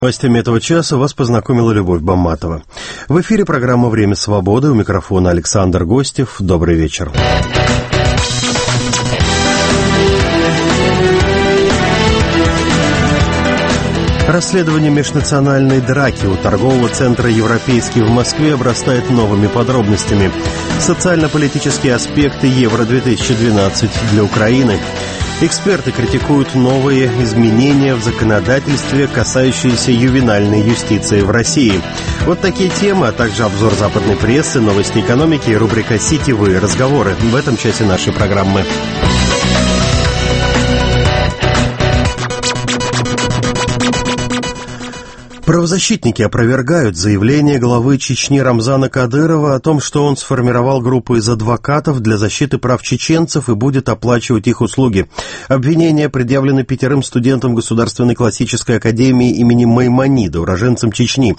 Новостями этого часа вас познакомила Любовь Бамматова. В эфире программа «Время свободы». У микрофона Александр Гостев. Добрый вечер. Расследование межнациональной драки у торгового центра «Европейский» в Москве обрастает новыми подробностями. Социально-политические аспекты Евро-2012 для Украины. Эксперты критикуют новые изменения в законодательстве, касающиеся ювенальной юстиции в России. Вот такие темы, а также обзор западной прессы, новости экономики и рубрика «Сетевые разговоры» в этом часе нашей программы. Правозащитники опровергают заявление главы Чечни Рамзана Кадырова о том, что он сформировал группу из адвокатов для защиты прав чеченцев и будет оплачивать их услуги. Обвинения предъявлены 5 студентам Государственной классической академии имени Маймонида, уроженцам Чечни.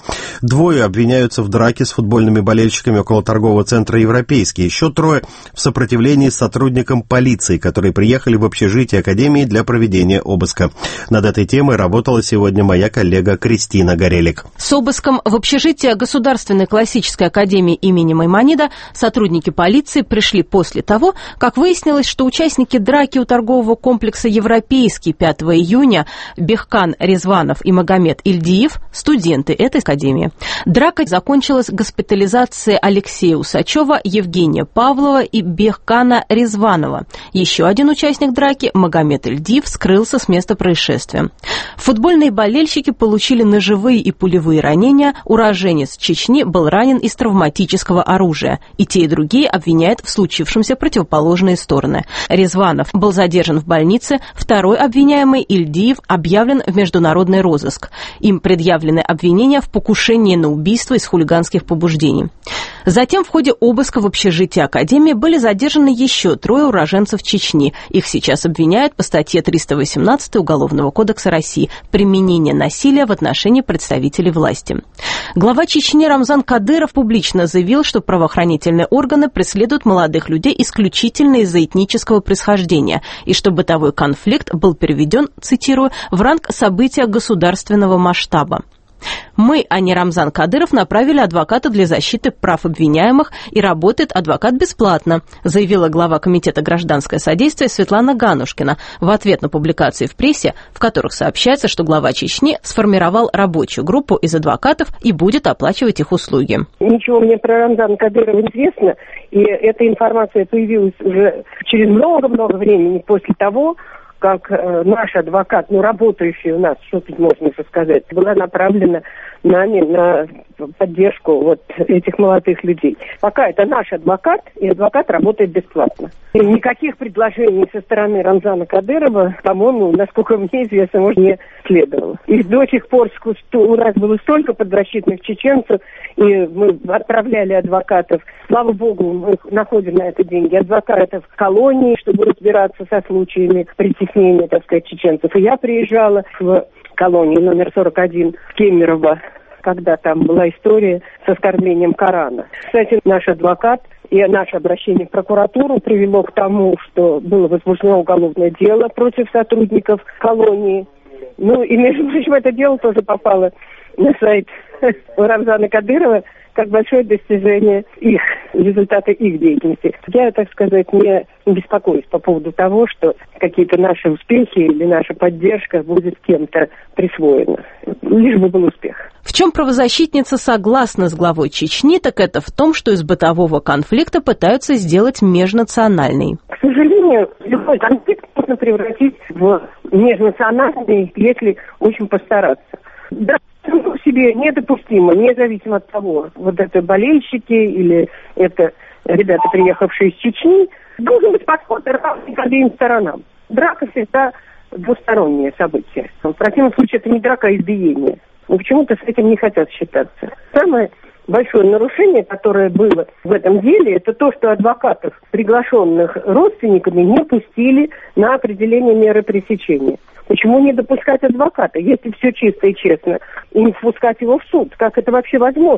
2 обвиняются в драке с футбольными болельщиками около торгового центра «Европейский». Еще 3 в сопротивлении сотрудникам полиции, которые приехали в общежитие академии для проведения обыска. Над этой темой работала сегодня моя коллега Кристина Горелик. С обыском в общежитие Государственной классической академии имени Маймонида сотрудники полиции пришли после того, как выяснилось, что участники драки у торгового комплекса «Европейский» 5 июня Бехкан Резванов и Магомед Ильдиев – студенты этой академии. Драка закончилась госпитализацией Алексея Усачева, Евгения Павлова и Бехкана Резванова. Еще один участник драки, Магомед Ильдиев, скрылся с места происшествия. Футбольные болельщики получили ножевые и пулевые ранения, уроженец Чечни был ранен из травматического оружия. И те, и другие обвиняют в случившемся противоположные стороны. Резванов был задержан в больнице, 2-й обвиняемый Ильдиев объявлен в международный розыск. Им предъявлены обвинения в покушении на убийство из хулиганских побуждений. Затем в ходе обыска в общежитии академии были задержаны еще 3 уроженцев Чечни. Их сейчас обвиняют по статье 318 Уголовного кодекса России «Применение насилия в отношении представителей власти». Глава Чечни Рамзан Кадыров публично заявил, что правоохранительные органы преследуют молодых людей исключительно из-за этнического происхождения, и что бытовой конфликт был переведен, цитирую, в ранг события государственного масштаба. «Мы, а не Рамзан Кадыров, направили адвоката для защиты прав обвиняемых, и работает адвокат бесплатно», заявила глава Комитета гражданское содействие Светлана Ганушкина в ответ на публикации в прессе, в которых сообщается, что глава Чечни сформировал рабочую группу из адвокатов и будет оплачивать их услуги. Ничего мне про Рамзана Кадырова известно, и эта информация появилась уже через много-много времени после того, как наш адвокат, работающий у нас, что тут можно еще сказать, была направлена нами на поддержку вот этих молодых людей. Пока это наш адвокат, и адвокат работает бесплатно. И никаких предложений со стороны Рамзана Кадырова, по-моему, насколько мне известно, не следовало. И до сих пор у нас было столько подзащитных чеченцев, и мы отправляли адвокатов. Слава богу, мы находим на это деньги. Адвокатов в колонии, чтобы разбираться со случаями притеснения, так сказать, чеченцев. И я приезжала в колонию номер 41 в Кемерово, когда там была история с оскорблением Корана. Кстати, наш адвокат и наше обращение в прокуратуру привело к тому, что было возбуждено уголовное дело против сотрудников колонии. И, между прочим, это дело тоже попало на сайт Рамзана Кадырова как большое достижение их, результаты их деятельности. Я, так сказать, не беспокоюсь по поводу того, что какие-то наши успехи или наша поддержка будет кем-то присвоена. Лишь бы был успех. В чем правозащитница согласна с главой Чечни, так это в том, что из бытового конфликта пытаются сделать межнациональный. К сожалению, любой конфликт можно превратить в межнациональный, если очень постараться. Да, в себе недопустимо, независимо от того, вот это болельщики или это ребята, приехавшие из Чечни, должен быть подход равный к обеим сторонам. Драка всегда двустороннее событие. В противном случае это не драка, а избиение. Но почему-то с этим не хотят считаться. Самое большое нарушение, которое было в этом деле, это то, что адвокатов, приглашенных родственниками, не пустили на определение меры пресечения. Почему не допускать адвоката, если все чисто и честно, и не впускать его в суд? Как это вообще возможно?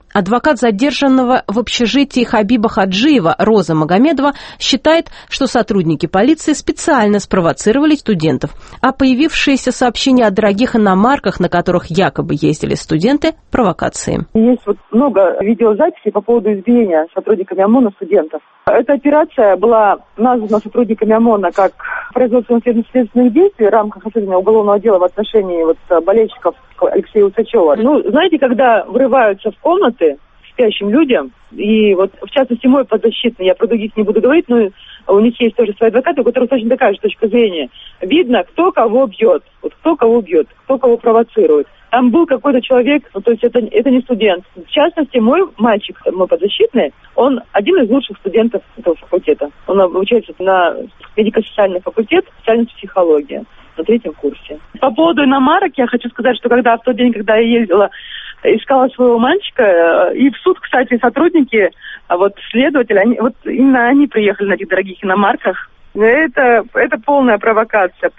Адвокат задержанного в общежитии Хабиба Хаджиева Роза Магомедова считает, что сотрудники полиции специально спровоцировали студентов, а появившиеся сообщения о дорогих иномарках, на которых якобы ездили студенты, провокации. Есть много видеозаписей по поводу избиения сотрудниками ОМОНа студентов. Эта операция была названа сотрудниками ОМОНа как производство следственных действий в рамках расследования уголовного дела в отношении болельщиков Алексея Усачева. Знаете, когда врываются в комнаты спящим людям, и в частности мой подзащитный, я про других не буду говорить, но у них есть тоже свои адвокаты, у которых точно такая же точка зрения. Видно, кто кого бьет, кто кого провоцирует. Там был какой-то человек, то есть это не студент. В частности, мой мальчик, мой подзащитный, он один из лучших студентов этого факультета. Он обучается на медико-социальный факультет, специальность психология на 3-м курсе. По поводу иномарок я хочу сказать, что в тот день, когда я ездила, искала своего мальчика, и в суд, кстати, сотрудники, следователи, именно они приехали на этих дорогих иномарках. Это полная провокация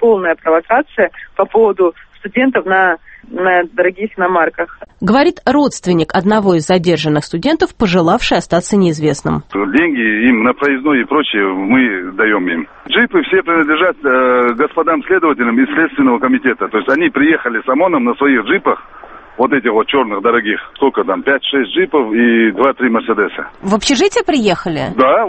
по поводу студентов на дорогих иномарках. Говорит родственник одного из задержанных студентов, пожелавший остаться неизвестным. Деньги им на проездной и прочее мы даем им. Джипы все принадлежат господам следователям из Следственного комитета. То есть они приехали с ОМОНом на своих джипах, этих черных дорогих. Сколько там? 5-6 джипов и 2-3 Мерседеса. В общежитие приехали? Да,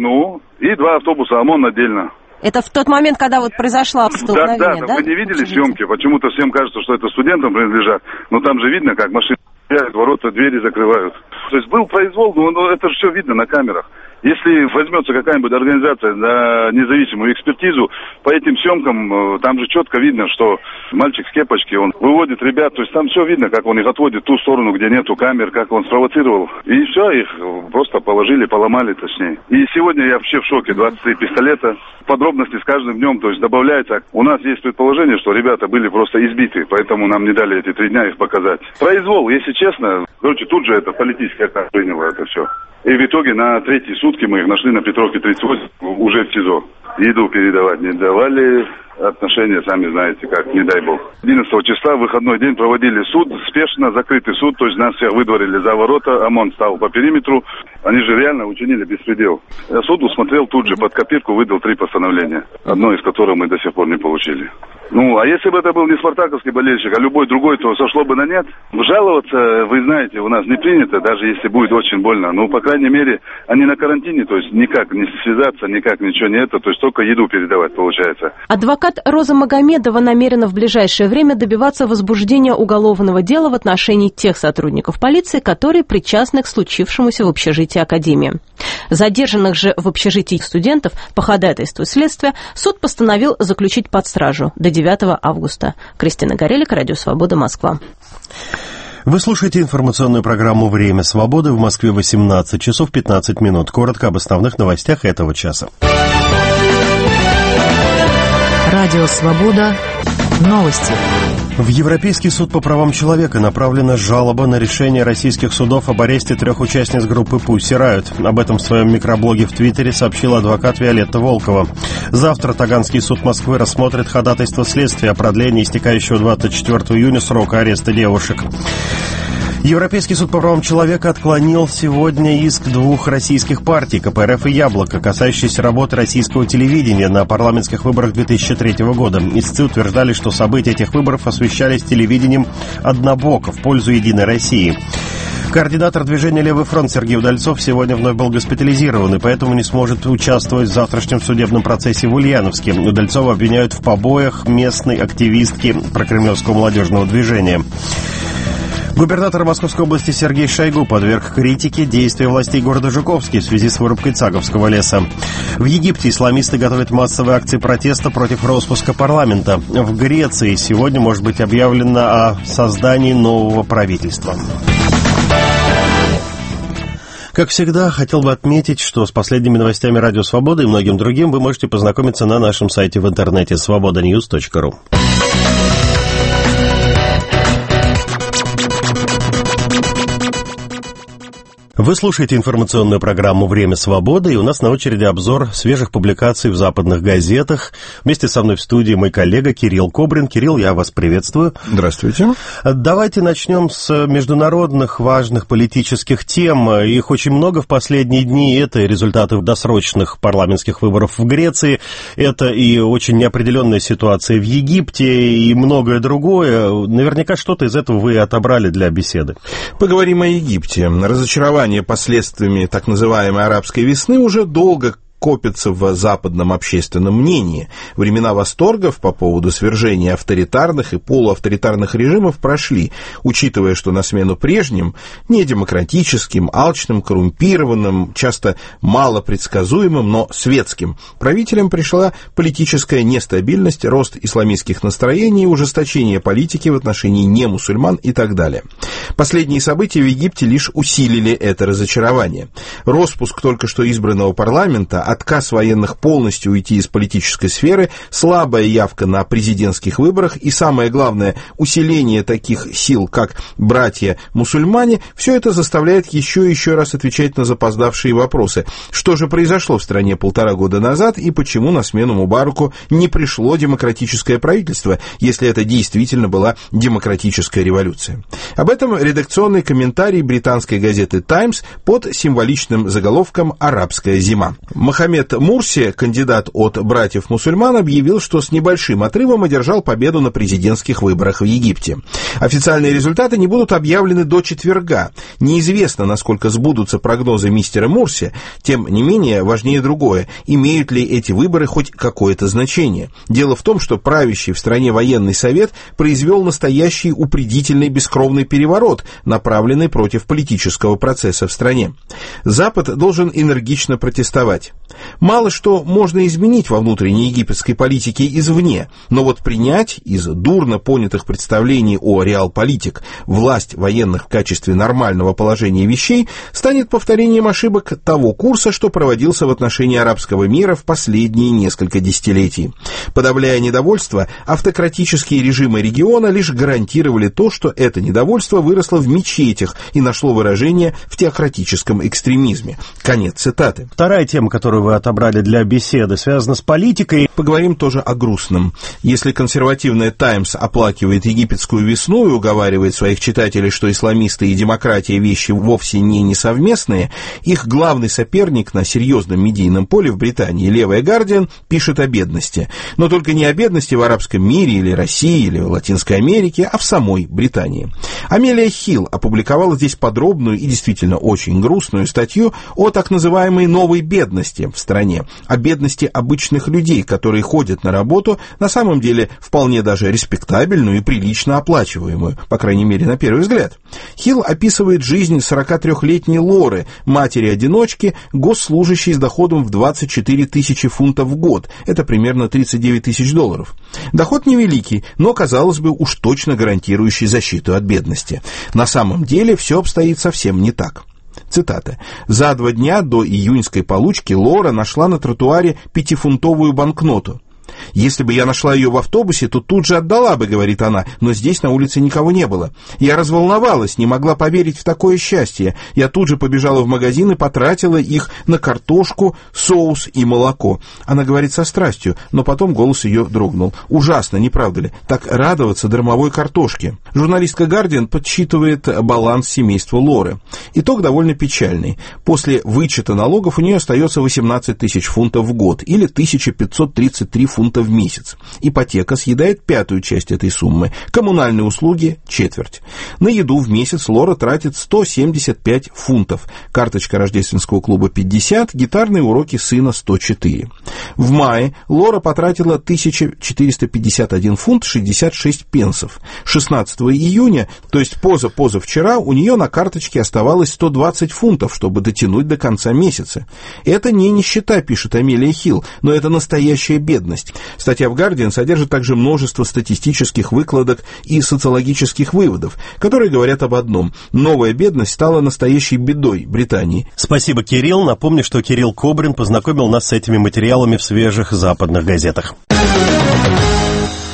и 2 автобуса ОМОН отдельно. Это в тот момент, когда произошло столкновение, да? Вы не видели съемки? Почему-то всем кажется, что это студентам принадлежат. Но там же видно, как машины ворота, двери закрывают. То есть был произвол, но это же все видно на камерах. Если возьмется какая-нибудь организация на независимую экспертизу, по этим съемкам там же четко видно, что мальчик с кепочки, он выводит ребят, то есть там все видно, как он их отводит в ту сторону, где нету камер, как он спровоцировал. И все, их просто положили, поломали точнее. И сегодня я вообще в шоке, 23 пистолета, подробности с каждым днем, то есть добавляется. У нас есть предположение, что ребята были просто избиты, поэтому нам не дали эти 3 дня их показать. Произвол, если честно, тут же это политическая карта приняла это все. И в итоге на 3-й сутки мы их нашли на Петровке 38, уже в СИЗО. Еду передавать не давали, отношения, сами знаете как, не дай бог. 11 числа, выходной день, проводили суд, спешно, закрытый суд, то есть нас всех выдворили за ворота, ОМОН стал по периметру. Они же реально учинили беспредел. Суд усмотрел тут же под копирку, выдал 3 постановления, одно из которых мы до сих пор не получили. А если бы это был не спартаковский болельщик, а любой другой, то сошло бы на нет. Жаловаться, вы знаете, у нас не принято, даже если будет очень больно. По крайней мере, они на карантине, то есть никак не связаться, никак ничего не то есть только еду передавать получается. Адвокат Роза Магомедова намерена в ближайшее время добиваться возбуждения уголовного дела в отношении тех сотрудников полиции, которые причастны к случившемуся в общежитии Академии. Задержанных же в общежитии студентов по ходатайству следствия суд постановил заключить под стражу до 9 августа. Кристина Горелик, Радио Свобода, Москва. Вы слушаете информационную программу «Время свободы». В Москве 18 часов 15 минут. Коротко об основных новостях этого часа. Радио «Свобода». Новости. В Европейский суд по правам человека направлена жалоба на решение российских судов об аресте 3 участниц группы Pussy Riot. Об этом в своем микроблоге в Твиттере сообщила адвокат Виолетта Волкова. Завтра Таганский суд Москвы рассмотрит ходатайство следствия о продлении истекающего 24 июня срока ареста девушек. Европейский суд по правам человека отклонил сегодня иск 2 российских партий, КПРФ и «Яблоко», касающийся работы российского телевидения на парламентских выборах 2003 года. Истцы утверждали, что события этих выборов освещались телевидением однобоко в пользу «Единой России». Координатор движения «Левый фронт» Сергей Удальцов сегодня вновь был госпитализирован и поэтому не сможет участвовать в завтрашнем судебном процессе в Ульяновске. Удальцова обвиняют в побоях местной активистки прокремлевского молодежного движения. Губернатор Московской области Сергей Шойгу подверг критике действия властей города Жуковский в связи с вырубкой Цаговского леса. В Египте исламисты готовят массовые акции протеста против распуска парламента. В Греции сегодня может быть объявлено о создании нового правительства. Как всегда, хотел бы отметить, что с последними новостями Радио Свобода и многим другим вы можете познакомиться на нашем сайте в интернете svobodanews.ru. Вы слушаете информационную программу «Время свободы», и у нас на очереди обзор свежих публикаций в западных газетах. Вместе со мной в студии мой коллега Кирилл Кобрин. Кирилл, я вас приветствую. Здравствуйте. Давайте начнем с международных важных политических тем. Их очень много в последние дни. Это и результаты досрочных парламентских выборов в Греции, это и очень неопределенная ситуация в Египте, и многое другое. Наверняка что-то из этого вы отобрали для беседы. Поговорим о Египте. Разочарование последствиями так называемой арабской весны уже долго копится в западном общественном мнении. Времена восторгов по поводу свержения авторитарных и полуавторитарных режимов прошли, учитывая, что на смену прежним, недемократическим, алчным, коррумпированным, часто малопредсказуемым, но светским правителям пришла политическая нестабильность, рост исламистских настроений, ужесточение политики в отношении немусульман и так далее. Последние события в Египте лишь усилили это разочарование. Роспуск только что избранного парламента, отказ военных полностью уйти из политической сферы, слабая явка на президентских выборах и, самое главное, усиление таких сил, как братья-мусульмане, все это заставляет еще и еще раз отвечать на запоздавшие вопросы. Что же произошло в стране 1,5 года назад и почему на смену Мубараку не пришло демократическое правительство, если это действительно была демократическая революция? Об этом редакционный комментарий британской газеты «Таймс» под символичным заголовком «Арабская зима». Мохаммед Мурси, кандидат от братьев-мусульман, объявил, что с небольшим отрывом одержал победу на президентских выборах в Египте. Официальные результаты не будут объявлены до четверга. Неизвестно, насколько сбудутся прогнозы мистера Мурси, тем не менее важнее другое, имеют ли эти выборы хоть какое-то значение. Дело в том, что правящий в стране военный совет произвел настоящий упредительный бескровный переворот, направленный против политического процесса в стране. Запад должен энергично протестовать. Мало что можно изменить во внутренней египетской политике извне, но вот принять из дурно понятых представлений о реалполитик власть военных в качестве нормального положения вещей станет повторением ошибок того курса, что проводился в отношении арабского мира в последние несколько десятилетий. Подавляя недовольство, автократические режимы региона лишь гарантировали то, что это недовольство выросло в мечетях и нашло выражение в теократическом экстремизме. Конец цитаты. Вторая тема, которую вы отобрали для беседы, связана с политикой. Поговорим тоже о грустном. Если консервативная «Таймс» оплакивает египетскую весну и уговаривает своих читателей, что исламисты и демократия вещи вовсе не несовместные, их главный соперник на серьезном медийном поле в Британии, левая «Гардиан», пишет о бедности. Но только не о бедности в арабском мире или России, или в Латинской Америке, а в самой Британии. Амелия Хилл опубликовала здесь подробную и действительно очень грустную статью о так называемой новой бедности в стране, о бедности обычных людей, которые ходят на работу, на самом деле вполне даже респектабельную и прилично оплачиваемую, по крайней мере, на первый взгляд. Хилл описывает жизнь 43-летней Лоры, матери-одиночки, госслужащей с доходом в 24 тысячи фунтов в год, это примерно 39 тысяч долларов. Доход невеликий, но, казалось бы, уж точно гарантирующий защиту от бедности. На самом деле все обстоит совсем не так. Цитата. «За 2 дня до июньской получки Лора нашла на тротуаре 5-фунтовую банкноту. Если бы я нашла ее в автобусе, то тут же отдала бы, говорит она, но здесь на улице никого не было. Я разволновалась, не могла поверить в такое счастье. Я тут же побежала в магазин и потратила их на картошку, соус и молоко». Она говорит со страстью, но потом голос ее дрогнул. Ужасно, не правда ли? Так радоваться дармовой картошке. Журналистка «Гардиан» подсчитывает баланс семейства Лоры. Итог довольно печальный. После вычета налогов у нее остается 18 тысяч фунтов в год или 1533 фунта в месяц. Ипотека съедает 1/5 часть этой суммы, коммунальные услуги – 1/4. На еду в месяц Лора тратит 175 фунтов, карточка рождественского клуба 50, гитарные уроки сына 104. В мае Лора потратила 1451 фунт 66 пенсов. 16 июня, то есть позавчера, у нее на карточке оставалось 120 фунтов, чтобы дотянуть до конца месяца. Это не нищета, пишет Амелия Хилл, но это настоящая бедность. Статья в «Гардиан» содержит также множество статистических выкладок и социологических выводов, которые говорят об одном. Новая бедность стала настоящей бедой Британии. Спасибо, Кирилл. Напомню, что Кирилл Кобрин познакомил нас с этими материалами в свежих западных газетах.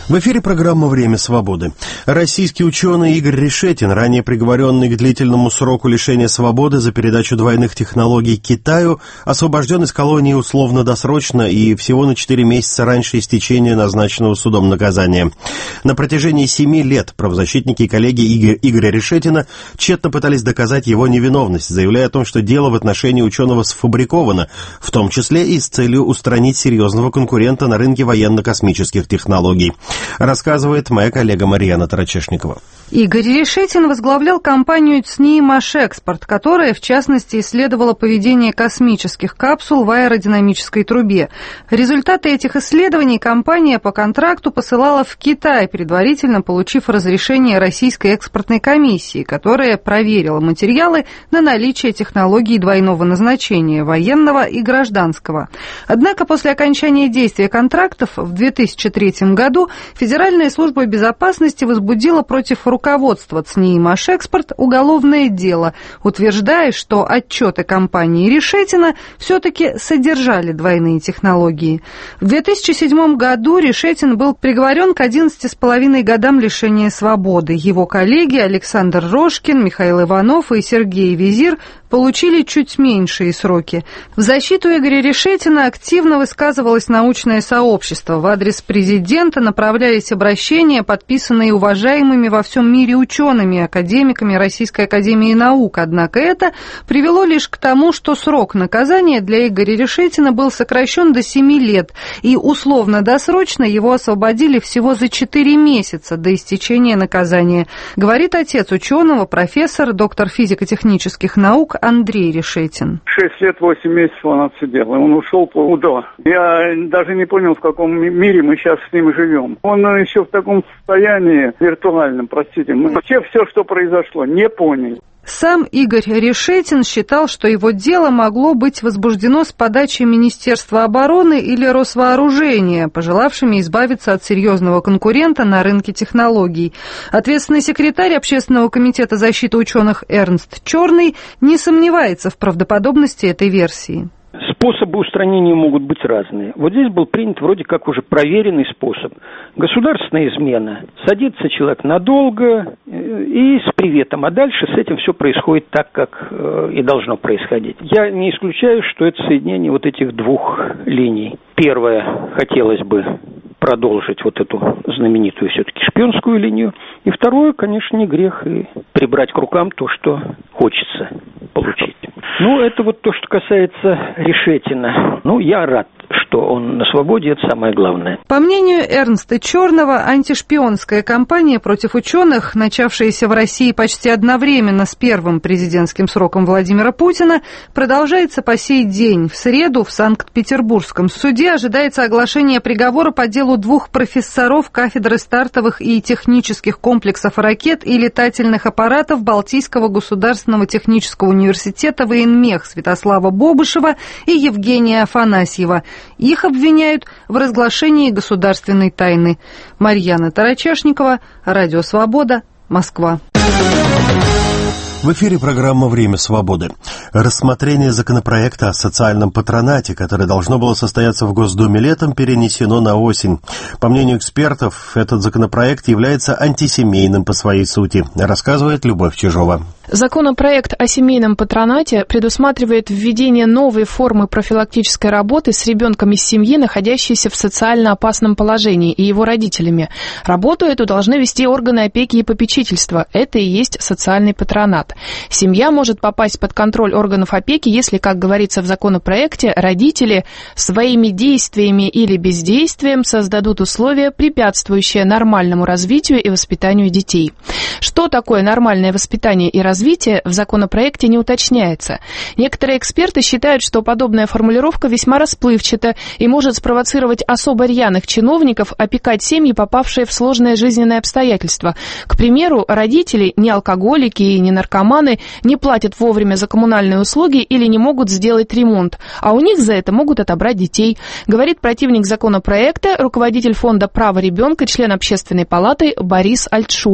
В эфире программа «Время свободы». Российский ученый Игорь Решетин, ранее приговоренный к длительному сроку лишения свободы за передачу двойных технологий Китаю, освобожден из колонии условно-досрочно и всего на 4 месяца раньше истечения назначенного судом наказания. На протяжении 7 лет правозащитники и коллеги Игоря Решетина тщетно пытались доказать его невиновность, заявляя о том, что дело в отношении ученого сфабриковано, в том числе и с целью устранить серьезного конкурента на рынке военно-космических технологий. Рассказывает моя коллега Марьяна Тарачешникова. Игорь Решетин возглавлял компанию ЦНИИ «Машэкспорт», которая, в частности, исследовала поведение космических капсул в аэродинамической трубе. Результаты этих исследований компания по контракту посылала в Китай, предварительно получив разрешение Российской экспортной комиссии, которая проверила материалы на наличие технологий двойного назначения, военного и гражданского. Однако после окончания действия контрактов в 2003 году Федеральная служба безопасности возбудила против руководства ЦНИИ «Машэкспорт» уголовное дело, утверждая, что отчеты компании Решетина все-таки содержали двойные технологии. В 2007 году Решетин был приговорен к 11,5 годам лишения свободы. Его коллеги Александр Рожкин, Михаил Иванов и Сергей Визир получили чуть меньшие сроки. В защиту Игоря Решетина активно высказывалось научное сообщество. В адрес президента направлялись обращения, подписанные уважаемыми во всем мире учеными, академиками Российской академии наук. Однако это привело лишь к тому, что срок наказания для Игоря Решетина был сокращен до 7 лет, и условно-досрочно его освободили всего за 4 месяца до истечения наказания, говорит отец ученого, профессор, доктор физико-технических наук Андрей Решетин. 6 лет, 8 месяцев он отсидел, и он ушел по УДО. Я даже не понял, в каком мире мы сейчас с ним живем. Он еще в таком состоянии виртуальном, простите. Мы вообще все, что произошло, не поняли. Сам Игорь Решетин считал, что его дело могло быть возбуждено с подачи Министерства обороны или Росвооружения, пожелавшими избавиться от серьезного конкурента на рынке технологий. Ответственный секретарь Общественного комитета защиты ученых Эрнст Черный не сомневается в правдоподобности этой версии. Способы устранения могут быть разные. Вот здесь был принят вроде как уже проверенный способ. Государственная измена. Садится человек надолго и с приветом, а дальше с этим все происходит так, как и должно происходить. Я не исключаю, что это соединение вот этих двух линий. Первое, хотелось бы продолжить вот эту знаменитую все-таки шпионскую линию. И второе, конечно, не грех и прибрать к рукам то, что хочется получить. Ну, это вот то, что касается Решетина. Ну, я рад, что он на свободе, это самое главное. По мнению Эрнста Черного, антишпионская кампания против ученых, начавшаяся в России почти одновременно с первым президентским сроком Владимира Путина, продолжается по сей день. В среду в Санкт-Петербургском суде ожидается оглашение приговора по делу 2 профессоров кафедры стартовых и технических комплексов ракет и летательных аппаратов Балтийского государственного технического университета военмех Святослава Бобышева и Евгения Афанасьева. Их обвиняют в разглашении государственной тайны. Марьяна Тарачешникова, Радио Свобода, Москва. В эфире программа «Время свободы». Рассмотрение законопроекта о социальном патронате, которое должно было состояться в Госдуме летом, перенесено на осень. По мнению экспертов, этот законопроект является антисемейным по своей сути, рассказывает Любовь Чижова. Законопроект о семейном патронате предусматривает введение новой формы профилактической работы с ребенком из семьи, находящейся в социально опасном положении, и его родителями. Работу эту должны вести органы опеки и попечительства. Это и есть социальный патронат. Семья может попасть под контроль органов опеки, если, как говорится в законопроекте, родители своими действиями или бездействием создадут условия, препятствующие нормальному развитию и воспитанию детей. Что такое нормальное воспитание и развитие, в законопроекте не уточняется. Некоторые эксперты считают, что подобная формулировка весьма расплывчата и может спровоцировать особо рьяных чиновников опекать семьи, попавшие в сложные жизненные обстоятельства. К примеру, родители, не алкоголики и не наркоманы, не платят вовремя за коммунальные услуги или не могут сделать ремонт, а у них за это могут отобрать детей, говорит противник законопроекта, руководитель фонда «Право ребенка», член Общественной палаты Борис Альтшулер.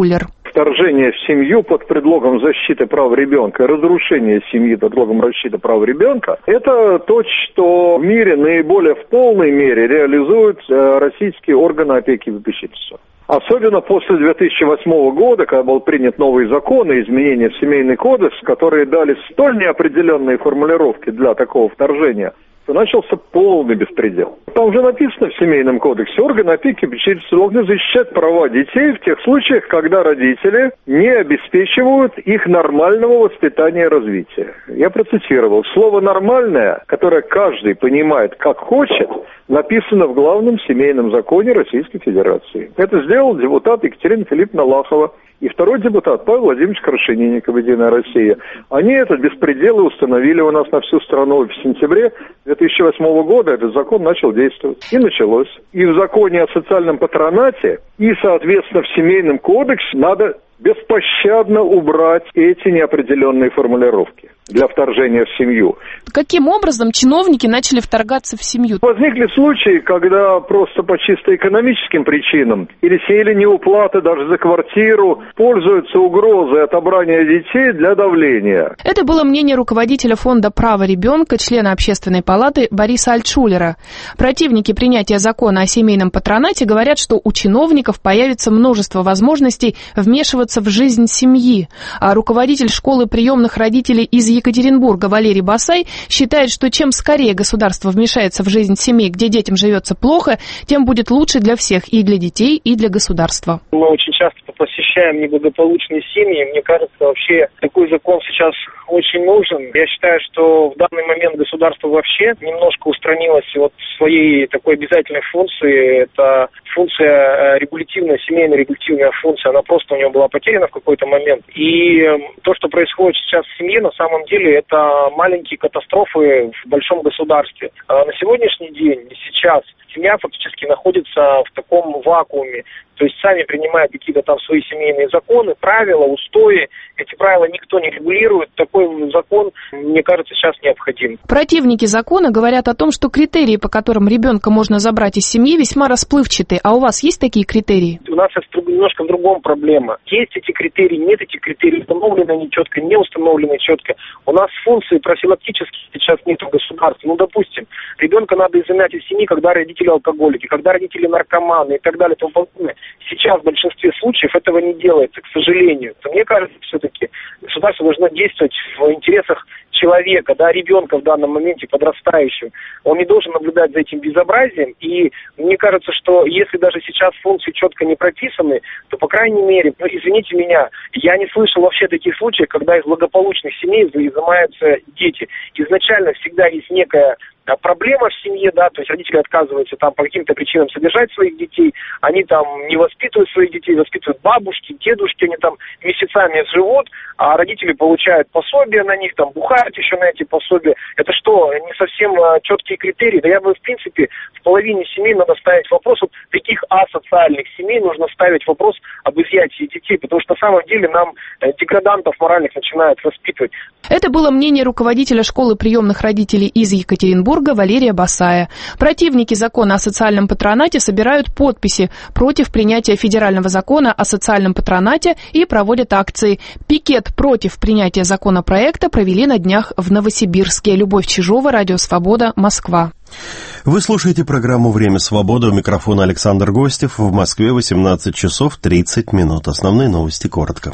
вторжение в семью под предлогом защиты прав ребенка, разрушение семьи под предлогом защиты прав ребенка, это то, что в мире наиболее в полной мере реализуют российские органы опеки и попечительства. Особенно после 2008 года, когда был принят новый закон и изменения в Семейный кодекс, которые дали столь неопределенные формулировки для такого вторжения, то начался полный беспредел. Там уже написано в Семейном кодексе, органы опеки и попечительства должны защищать права детей в тех случаях, когда родители не обеспечивают их нормального воспитания и развития. Я процитировал. Слово «нормальное», которое каждый понимает как хочет, написано в главном семейном законе Российской Федерации. Это сделал депутат Екатерина Филипповна Лахова и второй депутат Павел Владимирович Крашенинников, «Единая Россия». Они этот беспредел и установили у нас на всю страну. В сентябре 2008 года этот закон начал действовать. И началось. И в законе о социальном патронате, и, соответственно, в Семейном кодексе надо беспощадно убрать эти неопределенные формулировки для вторжения в семью. Каким образом чиновники начали вторгаться в семью? Возникли случаи, когда просто по чисто экономическим причинам или неуплаты даже за квартиру пользуются угрозой отобрания детей для давления. Это было мнение руководителя фонда «Право ребенка», члена Общественной палаты Бориса Альтшулера. Противники принятия закона о семейном патронате говорят, что у чиновников появится множество возможностей вмешиваться в жизнь семьи. А руководитель школы приемных родителей из Екатеринбурга Валерий Басай считает, что чем скорее государство вмешается в жизнь семей, где детям живется плохо, тем будет лучше для всех, и для детей, и для государства. Мы очень часто посещаем неблагополучные семьи. Мне кажется, вообще такой закон сейчас очень нужен. Я считаю, что в данный момент государство вообще немножко устранилось от своей такой обязательной функции. Это функция регулятивная, семейная регулятивная функция. Она просто у него была потеряна в какой-то момент. И то, что происходит сейчас в семье, на самом деле, это маленькие катастрофы в большом государстве. А на сегодняшний день, сейчас, семья фактически находится в таком вакууме. То есть сами принимают какие-то там свои семейные законы, правила, устои. Эти правила никто не регулирует. Такой закон, мне кажется, сейчас необходим. Противники закона говорят о том, что критерии, по которым ребенка можно забрать из семьи, весьма расплывчаты. А у вас есть такие критерии? У нас немножко в другом проблема. Есть эти критерии, нет этих критерий, установлены они четко, не установлены четко. У нас функции профилактические сейчас нет у государства. Ну, допустим, ребенка надо изымять из семьи, когда родители алкоголики, когда родители наркоманы и так далее и тому подобное. Сейчас в большинстве случаев этого не делается, к сожалению. Мне кажется, все-таки государство должно действовать в интересах человека, да, ребенка в данном моменте, подрастающего. Он не должен наблюдать за этим безобразием. И мне кажется, что если даже сейчас функции четко не прописаны, то, по крайней мере, извините меня, я не слышал вообще таких случаев, когда из благополучных семей изымаются дети. Изначально всегда есть некая проблема в семье, да, то есть родители отказываются там по каким-то причинам содержать своих детей, они там не воспитывают своих детей, воспитывают бабушки, дедушки, они там месяцами живут, а родители получают пособия на них, там бухают еще на эти пособия. Это что, не совсем четкие критерии? Да я бы, в принципе, в половине семей надо ставить вопрос, вот таких асоциальных семей нужно ставить вопрос об изъятии детей, потому что на самом деле нам деградантов моральных начинают воспитывать. Это было мнение руководителя школы приемных родителей из Екатеринбурга Валерия Басая. Противники закона о социальном патронате собирают подписи против принятия федерального закона о социальном патронате и проводят акции. Пикет против принятия законопроекта провели на днях в Новосибирске. Любовь Чижова, Радио Свобода, Москва. Вы слушаете программу «Время свободы». У микрофона Александр Гостев. В Москве 18 часов 30 минут. Основные новости коротко.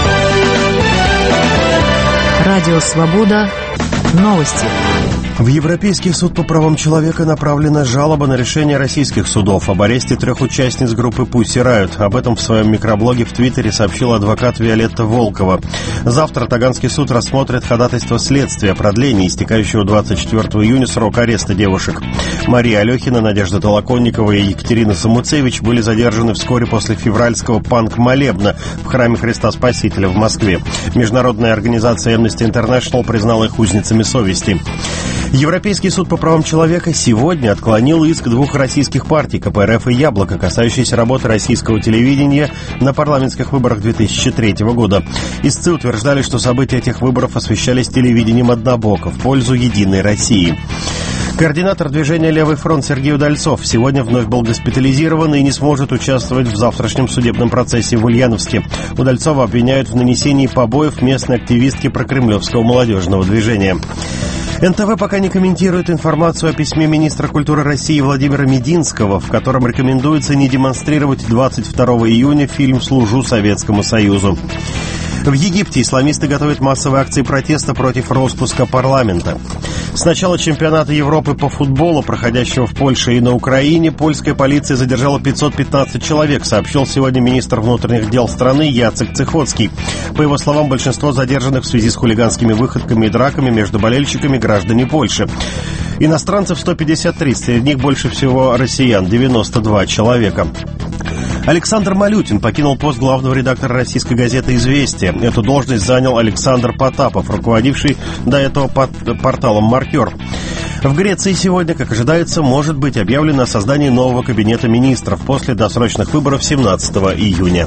Радио «Свобода». Новости. В Европейский суд по правам человека направлена жалоба на решение российских судов об аресте 3 участниц группы Pussy Riot. Об этом в своем микроблоге в Твиттере сообщила адвокат Виолетта Волкова. Завтра Таганский суд рассмотрит ходатайство следствия о продлении истекающего 24 июня срока ареста девушек. Мария Алехина, Надежда Толоконникова и Екатерина Самуцевич были задержаны вскоре после февральского панк-молебна в храме Христа Спасителя в Москве. Международная организация Amnesty International признала их узницами совести. Европейский суд по правам человека сегодня отклонил иск 2 российских партий КПРФ и «Яблоко», касающийся работы российского телевидения на парламентских выборах 2003 года. Истцы утверждали, что события этих выборов освещались телевидением однобоко в пользу «Единой России». Координатор движения «Левый фронт» Сергей Удальцов сегодня вновь был госпитализирован и не сможет участвовать в завтрашнем судебном процессе в Ульяновске. Удальцова обвиняют в нанесении побоев местной активистки прокремлевского молодежного движения. НТВ пока не комментирует информацию о письме министра культуры России Владимира Мединского, в котором рекомендуется не демонстрировать 22 июня фильм «Служу Советскому Союзу». В Египте исламисты готовят массовые акции протеста против распуска парламента. С начала чемпионата Европы по футболу, проходящего в Польше и на Украине, польская полиция задержала 515 человек, сообщил сегодня министр внутренних дел страны Яцек Цихоцкий. По его словам, большинство задержанных в связи с хулиганскими выходками и драками между болельщиками граждане Польши. Иностранцев 153, среди них больше всего россиян, 92 человека. Александр Малютин покинул пост главного редактора российской газеты «Известия». Эту должность занял Александр Потапов, руководивший до этого порталом «Маркер». В Греции сегодня, как ожидается, может быть объявлено о создании нового кабинета министров после досрочных выборов 17 июня.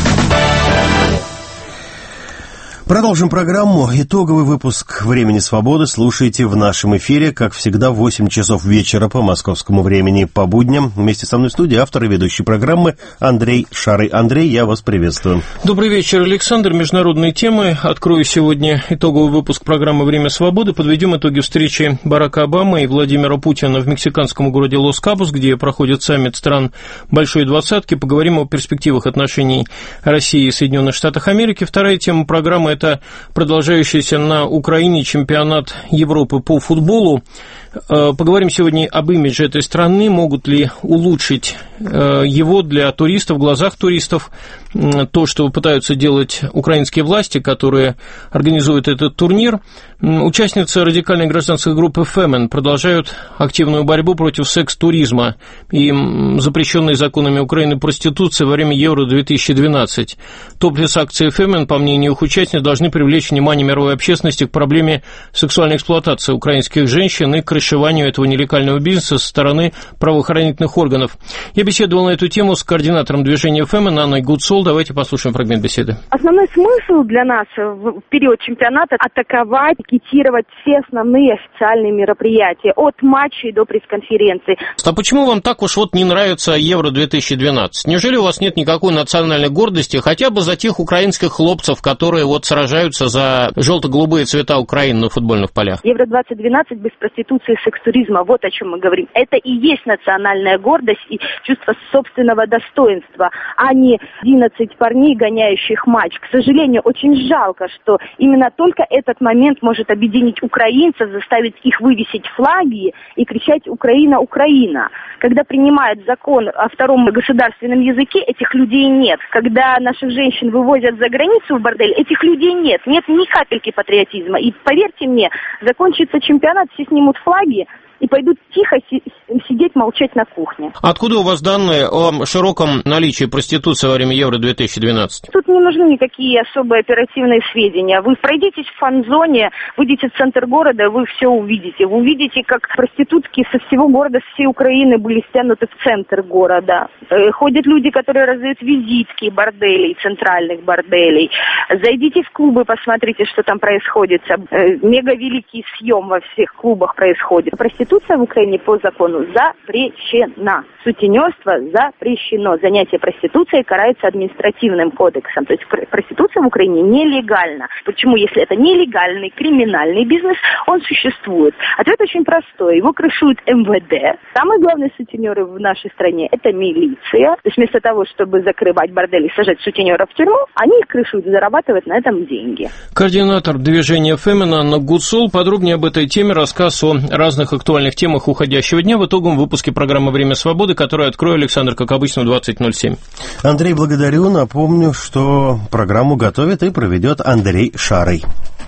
Продолжим программу. Итоговый выпуск «Времени свободы» слушайте в нашем эфире, как всегда, в 8 часов вечера по московскому времени по будням. Вместе со мной в студии автор и ведущий программы Андрей Шарый. Андрей, я вас приветствую. Добрый вечер, Александр. Международные темы. Открою сегодня итоговый выпуск программы «Время свободы». Подведем итоги встречи Барака Обамы и Владимира Путина в мексиканском городе Лос-Кабос, где проходит саммит стран Большой Двадцатки. Поговорим о перспективах отношений России и Соединенных Штатов Америки. Вторая тема программы – это продолжающийся на Украине чемпионат Европы по футболу. Поговорим сегодня об имидже этой страны, могут ли улучшить его для туристов, в глазах туристов, то, что пытаются делать украинские власти, которые организуют этот турнир. Участницы радикальной гражданской группы «Фемен» продолжают активную борьбу против секс-туризма и запрещенной законами Украины проституции во время Евро-2012. Топлес акции «Фемен», по мнению их участниц, должны привлечь внимание мировой общественности к проблеме сексуальной эксплуатации украинских женщин и к расшиванию этого нелегального бизнеса со стороны правоохранительных органов. Я беседовал на эту тему с координатором движения «Фемен» Анной Гуцул. Давайте послушаем фрагмент беседы. Основной смысл для нас в период чемпионата – атаковать, пикетировать все основные официальные мероприятия, от матчей до пресс-конференций. А почему вам так уж не нравится Евро-2012? Неужели у вас нет никакой национальной гордости хотя бы за тех украинских хлопцев, которые сражаются за желто-голубые цвета Украины на футбольных полях? Евро-2012 без проституции и секс-туризма, вот о чем мы говорим. Это и есть национальная гордость и чувство собственного достоинства, а не 11 парней, гоняющих матч. К сожалению, очень жалко, что именно только этот момент может объединить украинцев, заставить их вывесить флаги и кричать «Украина, Украина». Когда принимают закон о втором государственном языке, этих людей нет. Когда наших женщин вывозят за границу в бордель, этих людей нет. Нет ни капельки патриотизма. И поверьте мне, закончится чемпионат, все снимут флаги и пойдут тихо сидеть, молчать на кухне. Откуда у вас данные о широком наличии проституции во время Евро-2012? Тут не нужны никакие особые оперативные сведения. Вы пройдитесь в фан-зоне, выйдете в центр города, вы все увидите. Вы увидите, как проститутки со всего города, со всей Украины были стянуты в центр города. Ходят люди, которые раздают визитки борделей, центральных борделей. Зайдите в клубы, посмотрите, что там происходит. Мега-великий съем во всех клубах происходит. Проституция в Украине по закону запрещена. Сутенерство запрещено. Занятие проституцией карается административным кодексом. То есть проституция в Украине нелегальна. Почему, если это нелегальный криминальный бизнес, он существует? Ответ очень простой. Его крышует МВД. Самые главные сутенеры в нашей стране – это милиция. То есть вместо того, чтобы закрывать бордели и сажать сутенеров в тюрьму, они их крышуют и зарабатывают на этом деньги. Координатор движения «Фемен» Анна Гуцул. Подробнее об этой теме рассказ о разных актуальных темах уходящего дня в итоговом выпуске программы «Время свободы», которую открою, Александр, как обычно, в 20:07. Андрей, благодарю. Напомню, что программу готовит и проведет Андрей Шарый.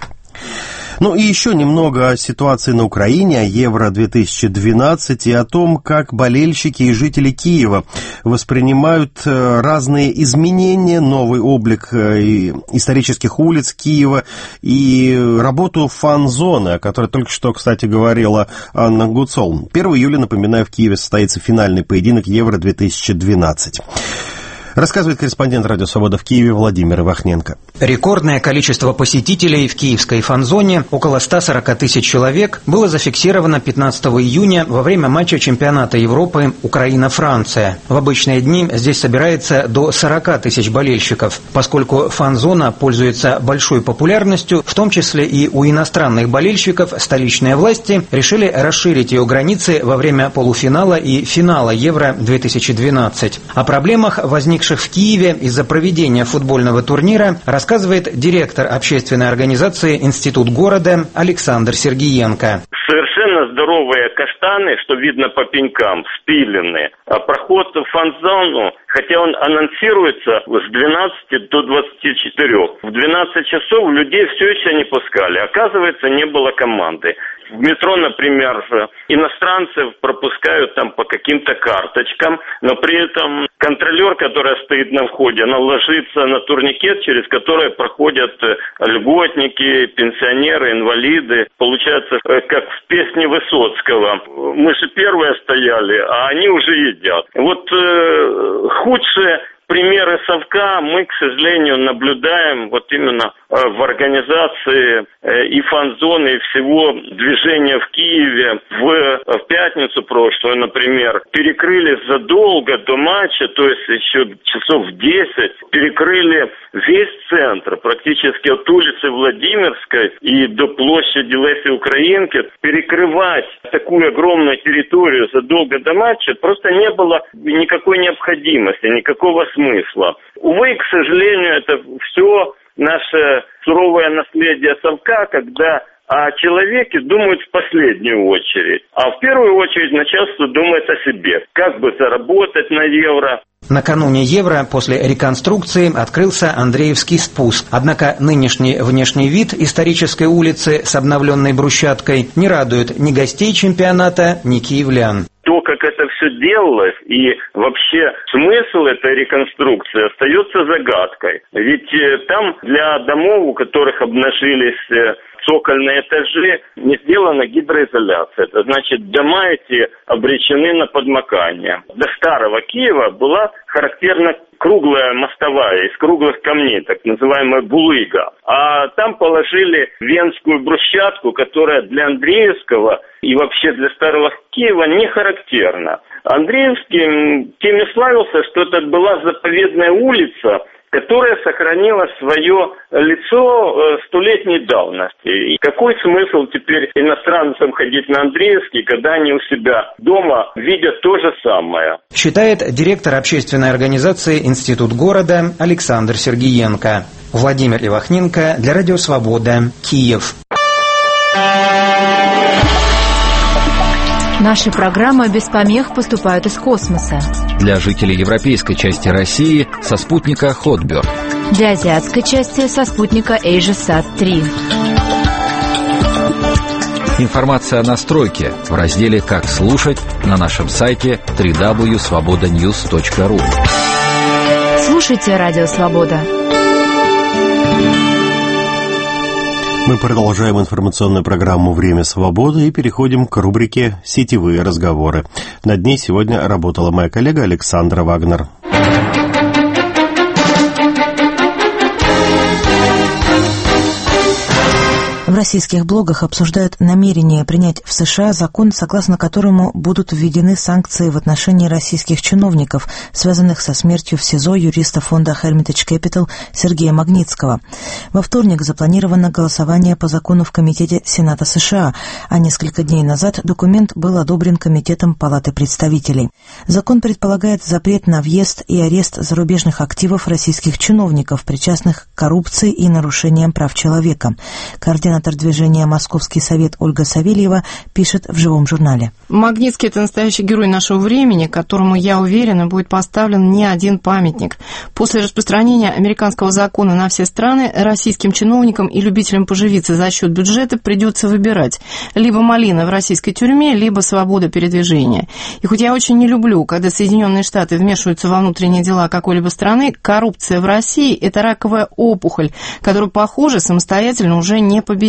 Ну и еще немного о ситуации на Украине, о Евро-2012 и о том, как болельщики и жители Киева воспринимают разные изменения, новый облик исторических улиц Киева и работу фан-зоны, о которой только что, кстати, говорила Анна Гуцул. 1 июля, напоминаю, в Киеве состоится финальный поединок Евро-2012. Рассказывает корреспондент «Радио Свобода» в Киеве Владимир Ивахненко. Рекордное количество посетителей в киевской фан-зоне, около 140 тысяч человек, было зафиксировано 15 июня во время матча чемпионата Европы Украина-Франция. В обычные дни здесь собирается до 40 тысяч болельщиков. Поскольку фан-зона пользуется большой популярностью, в том числе и у иностранных болельщиков, столичные власти решили расширить ее границы во время полуфинала и финала Евро-2012. О проблемах, возникших в Киеве из-за проведения футбольного турнира, рассказывает директор общественной организации «Институт города» Александр Сергиенко. Совершенно здоровые каштаны, что видно по пенькам, спилены. А проход в фан-зону, хотя он анонсируется с 12 до 24. В 12 часов людей все еще не пускали. Оказывается, не было команды. В метро, например, иностранцев пропускают там по каким-то карточкам, но при этом контролер, который стоит на входе, она ложится на турникет, через который проходят льготники, пенсионеры, инвалиды. Получается, как в песне Высоцкого. Мы же первые стояли, а они уже едят. Вот худшие примеры совка мы, к сожалению, наблюдаем вот именно в организации и фан-зоны, и всего движения в Киеве. В пятницу прошлую, например, перекрыли задолго до матча, то есть еще часов в 10, перекрыли весь центр, практически от улицы Владимирской и до площади Леси Украинки. Перекрывать такую огромную территорию задолго до матча просто не было никакой необходимости, никакого смысла. Увы, к сожалению, это все наше суровое наследие совка, когда о человеке думают в последнюю очередь, а в первую очередь начальство думает о себе, как бы заработать на евро. Накануне Евро после реконструкции открылся Андреевский спуск. Однако нынешний внешний вид исторической улицы с обновленной брусчаткой не радует ни гостей чемпионата, ни киевлян. То, как это все делалось, и вообще смысл этой реконструкции остается загадкой. Ведь там для домов, у которых обнажились цокольные этажи, не сделана гидроизоляция. Это значит, дома эти обречены на подмокание. До старого Киева была характерна круглая мостовая из круглых камней, так называемая булыга. А там положили венскую брусчатку, которая для Андреевского и вообще для старого Киева не характерна. Андреевский тем и славился, что это была заповедная улица, которая сохранила свое лицо столетней давности. И какой смысл теперь иностранцам ходить на Андреевский, когда они у себя дома видят то же самое? Считает директор общественной организации «Институт города» Александр Сергиенко. Владимир Ивахненко для Радио Свобода, Киев. Наши программы без помех поступают из космоса. Для жителей европейской части России со спутника Hotbird. Для азиатской части со спутника AsiaSat-3. Информация о настройке в разделе «Как слушать» на нашем сайте www.svobodanews.ru. Слушайте Радио Свобода. Мы продолжаем информационную программу «Время свободы» и переходим к рубрике «Сетевые разговоры». Над ней сегодня работала моя коллега Александра Вагнер. В российских блогах обсуждают намерение принять в США закон, согласно которому будут введены санкции в отношении российских чиновников, связанных со смертью в СИЗО юриста фонда Hermitage Capital Сергея Магнитского. Во вторник запланировано голосование по закону в Комитете Сената США, а несколько дней назад документ был одобрен Комитетом Палаты представителей. Закон предполагает запрет на въезд и арест зарубежных активов российских чиновников, причастных к коррупции и нарушениям прав человека. Координатор движения «Московский совет» Ольга Савельева пишет в «Живом журнале». Магнитский – это настоящий герой нашего времени, которому, я уверена, будет поставлен не один памятник. После распространения американского закона на все страны российским чиновникам и любителям поживиться за счет бюджета придется выбирать: либо малина в российской тюрьме, либо свобода передвижения. И хоть я очень не люблю, когда Соединенные Штаты вмешиваются во внутренние дела какой-либо страны, коррупция в России – это раковая опухоль, которую, похоже, самостоятельно уже не победить.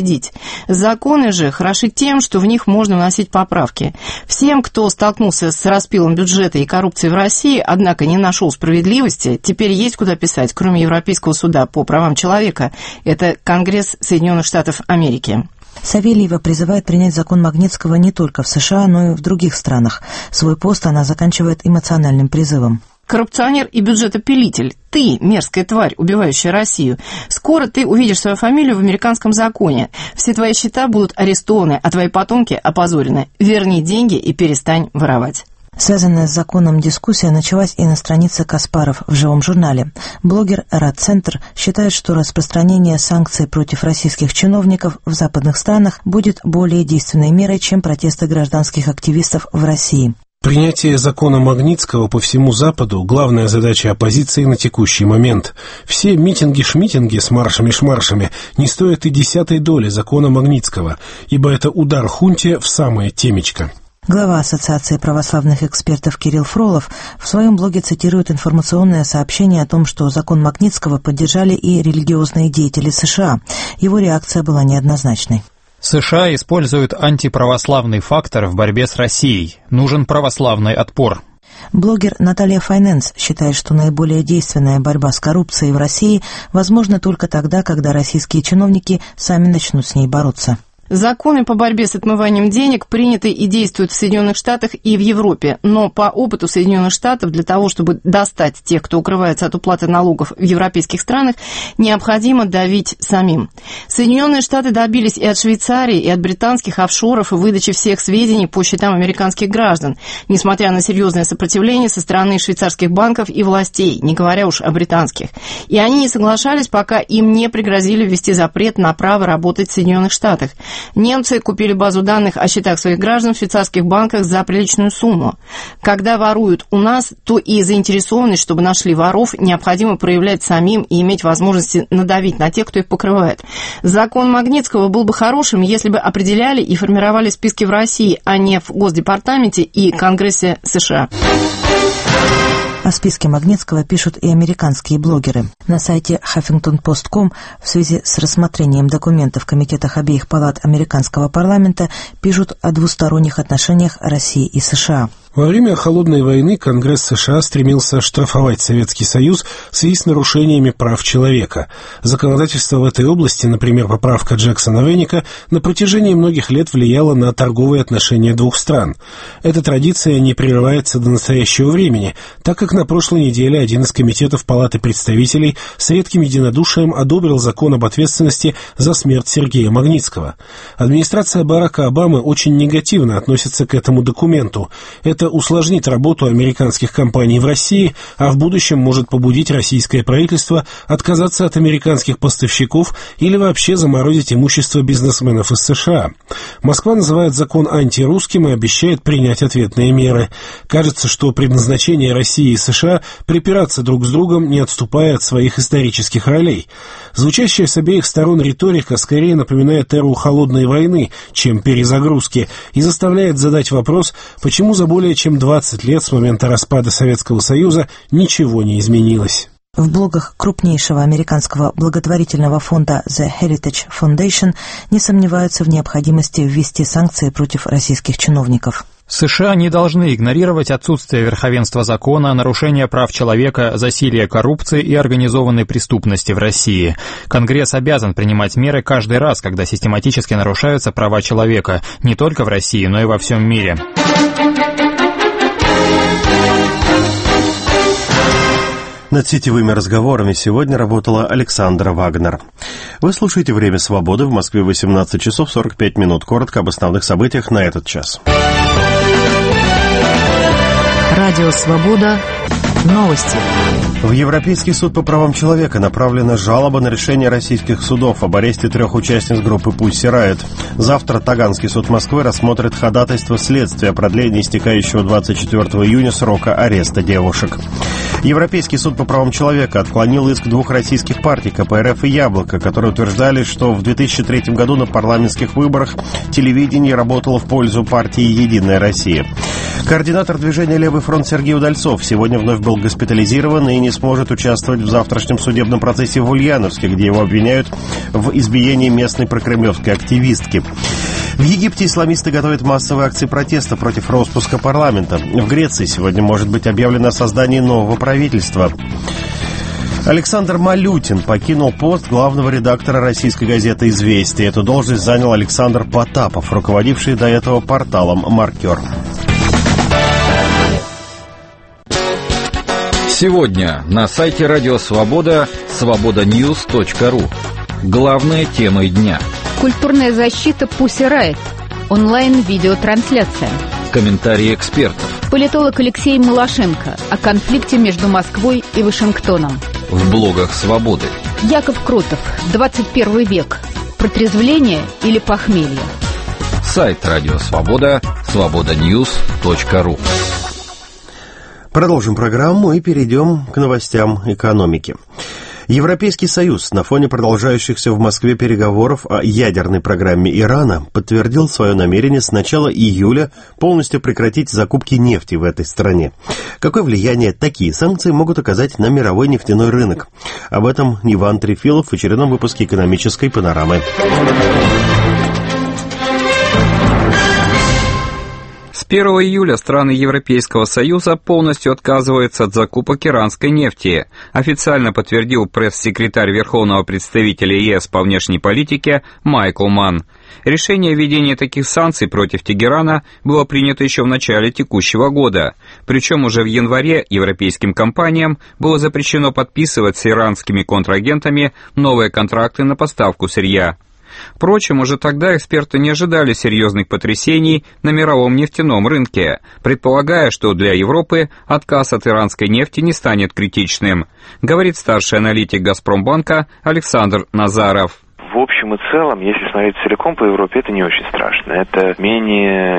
вредить. Законы же хороши тем, что в них можно вносить поправки. Всем, кто столкнулся с распилом бюджета и коррупцией в России, однако не нашел справедливости, теперь есть куда писать, кроме Европейского суда по правам человека. Это Конгресс Соединенных Штатов Америки. Савельева призывает принять закон Магнитского не только в США, но и в других странах. Свой пост она заканчивает эмоциональным призывом. Коррупционер и бюджетопилитель. Ты, мерзкая тварь, убивающая Россию. Скоро ты увидишь свою фамилию в американском законе. Все твои счета будут арестованы, а твои потомки опозорены. Верни деньги и перестань воровать. Связанная с законом дискуссия началась и на странице Каспаров в «Живом журнале». Блогер Рад-Центр считает, что распространение санкций против российских чиновников в западных странах будет более действенной мерой, чем протесты гражданских активистов в России. Принятие закона Магнитского по всему Западу – главная задача оппозиции на текущий момент. Все митинги-шмитинги с маршами-шмаршами не стоят и 10-й доли закона Магнитского, ибо это удар хунте в самое темечко. Глава Ассоциации православных экспертов Кирилл Фролов в своем блоге цитирует информационное сообщение о том, что закон Магнитского поддержали и религиозные деятели США. Его реакция была неоднозначной. США используют антиправославный фактор в борьбе с Россией. Нужен православный отпор. Блогер Наталья Файненс считает, что наиболее действенная борьба с коррупцией в России возможна только тогда, когда российские чиновники сами начнут с ней бороться. Законы по борьбе с отмыванием денег приняты и действуют в Соединенных Штатах и в Европе, но по опыту Соединенных Штатов для того, чтобы достать тех, кто укрывается от уплаты налогов в европейских странах, необходимо давить самим. Соединенные Штаты добились и от Швейцарии, и от британских офшоров и выдачи всех сведений по счетам американских граждан, несмотря на серьезное сопротивление со стороны швейцарских банков и властей, не говоря уж о британских. И они не соглашались, пока им не пригрозили ввести запрет на право работать в Соединенных Штатах. Немцы купили базу данных о счетах своих граждан в швейцарских банках за приличную сумму. Когда воруют у нас, то и заинтересованность, чтобы нашли воров, необходимо проявлять самим и иметь возможности надавить на тех, кто их покрывает. Закон Магнитского был бы хорошим, если бы определяли и формировали списки в России, а не в Госдепартаменте и Конгрессе США. О списке Магнитского пишут и американские блогеры. На сайте huffingtonpost.com в связи с рассмотрением документов в комитетах обеих палат американского парламента пишут о двусторонних отношениях России и США. Во время Холодной войны Конгресс США стремился штрафовать Советский Союз в связи с нарушениями прав человека. Законодательство в этой области, например, поправка Джексона-Веника, на протяжении многих лет влияло на торговые отношения двух стран. Эта традиция не прерывается до настоящего времени, так как на прошлой неделе один из комитетов Палаты представителей с редким единодушием одобрил закон об ответственности за смерть Сергея Магнитского. Администрация Барака Обамы очень негативно относится к этому документу. Это усложнит работу американских компаний в России, а в будущем может побудить российское правительство отказаться от американских поставщиков или вообще заморозить имущество бизнесменов из США. Москва называет закон антирусским и обещает принять ответные меры. Кажется, что предназначение России и США припираться друг с другом, не отступая от своих исторических ролей. Звучащая с обеих сторон риторика скорее напоминает эру Холодной войны, чем перезагрузки, и заставляет задать вопрос, почему за более чем 20 лет с момента распада Советского Союза ничего не изменилось. В блогах крупнейшего американского благотворительного фонда The Heritage Foundation не сомневаются в необходимости ввести санкции против российских чиновников. США не должны игнорировать отсутствие верховенства закона, нарушение прав человека, засилие коррупции и организованной преступности в России. Конгресс обязан принимать меры каждый раз, когда систематически нарушаются права человека, не только в России, но и во всем мире. Над сетевыми разговорами сегодня работала Александра Вагнер. Вы слушаете «Время свободы», в Москве 18 часов 45 минут. Коротко об основных событиях на этот час. Радио «Свобода». Новости. В Европейский суд по правам человека направлена жалоба на решение российских судов об аресте 3 участниц группы Pussy Riot. Завтра Таганский суд Москвы рассмотрит ходатайство следствия о продлении истекающего 24 июня срока ареста девушек. Европейский суд по правам человека отклонил иск 2 российских партий КПРФ и «Яблоко», которые утверждали, что в 2003 году на парламентских выборах телевидение работало в пользу партии «Единая Россия». Координатор движения «Левый фронт» Сергей Удальцов сегодня вновь был госпитализирован и не сможет участвовать в завтрашнем судебном процессе в Ульяновске, где его обвиняют в избиении местной прокремлевской активистки. В Египте исламисты готовят массовые акции протеста против распуска парламента. В Греции сегодня может быть объявлено о создании нового правительства. Александр Малютин покинул пост главного редактора российской газеты «Известия». Эту должность занял Александр Потапов, руководивший до этого порталом «Маркер». Сегодня на сайте Радио Свобода свободаньюз.ру. Главные темы дня. Культурная защита Pussy Riot. Онлайн-видеотрансляция. Комментарии экспертов. Политолог Алексей Малашенко о конфликте между Москвой и Вашингтоном. В блогах Свободы. Яков Крутов. 21 век. Протрезвление или похмелье? Сайт Радио Свобода свободаньюз.ру. Продолжим программу и перейдем к новостям экономики. Европейский Союз на фоне продолжающихся в Москве переговоров о ядерной программе Ирана подтвердил свое намерение с начала июля полностью прекратить закупки нефти в этой стране. Какое влияние такие санкции могут оказать на мировой нефтяной рынок? Об этом Иван Трефилов в очередном выпуске «Экономической панорамы». С 1 июля страны Европейского Союза полностью отказываются от закупок иранской нефти, официально подтвердил пресс-секретарь Верховного представителя ЕС по внешней политике Майкл Манн. Решение о введении таких санкций против Тегерана было принято еще в начале текущего года, причем уже в январе европейским компаниям было запрещено подписывать с иранскими контрагентами новые контракты на поставку сырья. Впрочем, уже тогда эксперты не ожидали серьезных потрясений на мировом нефтяном рынке, предполагая, что для Европы отказ от иранской нефти не станет критичным, говорит старший аналитик «Газпромбанка» Александр Назаров. В общем и целом, если смотреть целиком по Европе, это не очень страшно. Это менее